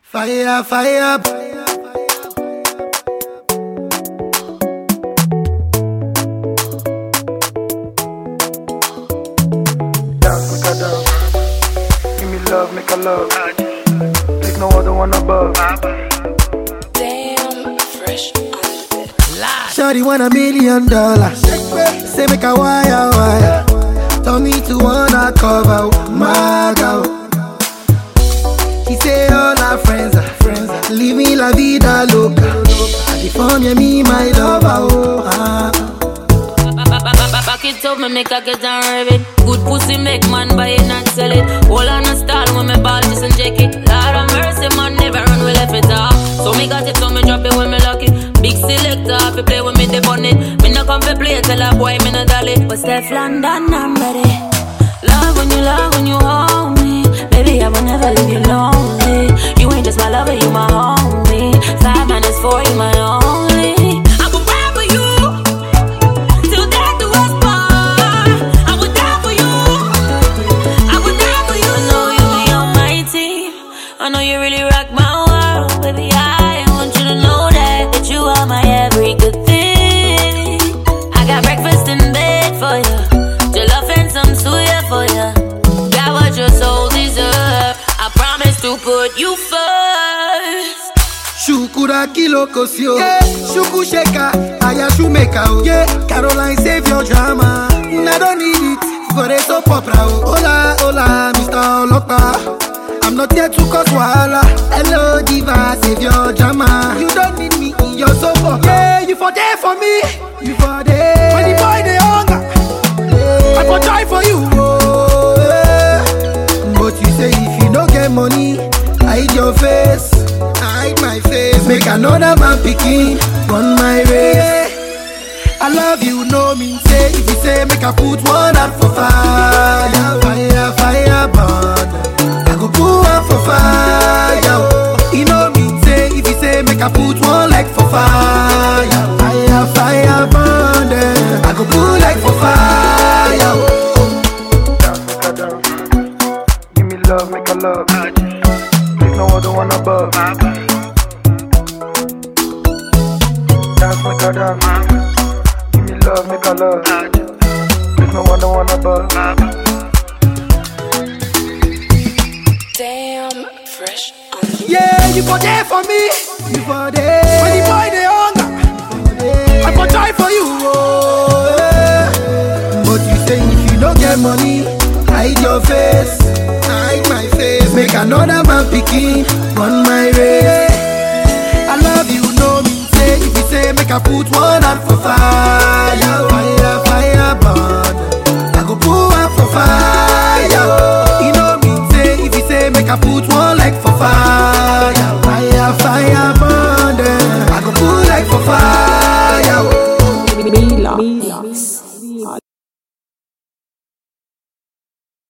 Fire, fire. Dance, make a dance. Give me love, make a love. There's no other one above. Damn, fresh on the bed. Shawty want $1 million. Say make a wire. Tell me to wanna cover my girl. She say all her friends are leave me la vida loca. I deform you, me my lover. Back it up, me make a get and rev it. Good pussy make man buy it and sell it. All on a style when me ball just and check it. Lord of mercy, man, never run we left it off. So me got it, so me drop it when me lock it. Big selector, if you play with me, they on it. Me no come for play, tell a boy me no dolly. But Steph London, I'm ready. Love when you hold me. Baby, I will never leave you lonely. You ain't just my lover, you my homie. 5 minus 4, you my only. I will ride for you till death do us part. I would die for you. I would die for you. I know you be on my team. I know you really rock my world, baby. I want you to know that you are my every good thing. I got breakfast in bed for you. Jollof and some suya for you. Got what your soul deserves. I promise to put you first. Shukura kilo kosio, yeah. Shuku sheka, aya shumeka, oh. Yeah. Caroline save your drama. I don't need it for a soap opera. Oh. Hola, hola, Mr. Olopa. I'm not here to cause wahala. Hello, diva, save your drama. You don't need me in your soap opera. Yeah, you for there for me. You for there. When the boy they hunger, yeah. I for try for you. Oh, yeah. But you say if you don't get money, hide your face. Hide my face. Make another man picking on my race. I love you, no mean say. If you say make I put one out for fire. Fire, fire, burn. I go put one for fire. You know mean say. If you say make I put one leg for fire. Fire, fire, burn. I go put leg for fire. Dance, make a dance. Give me love, make a love. There's no other one above. Dance, make a dance. Give me love, make a love. There's no other one above. Damn, fresh on the bed. Yeah, you for there for me. You for there. When the boy they hunger, I for try for you. Oh, yeah. But you say if you don't get money, hide your face. Hide my face. Make another man picking on my race. I love you, no mean say. If you say make I put one out for fire. Fire, fire, burn. I go put one for fire. You know mean say. If you say make I put one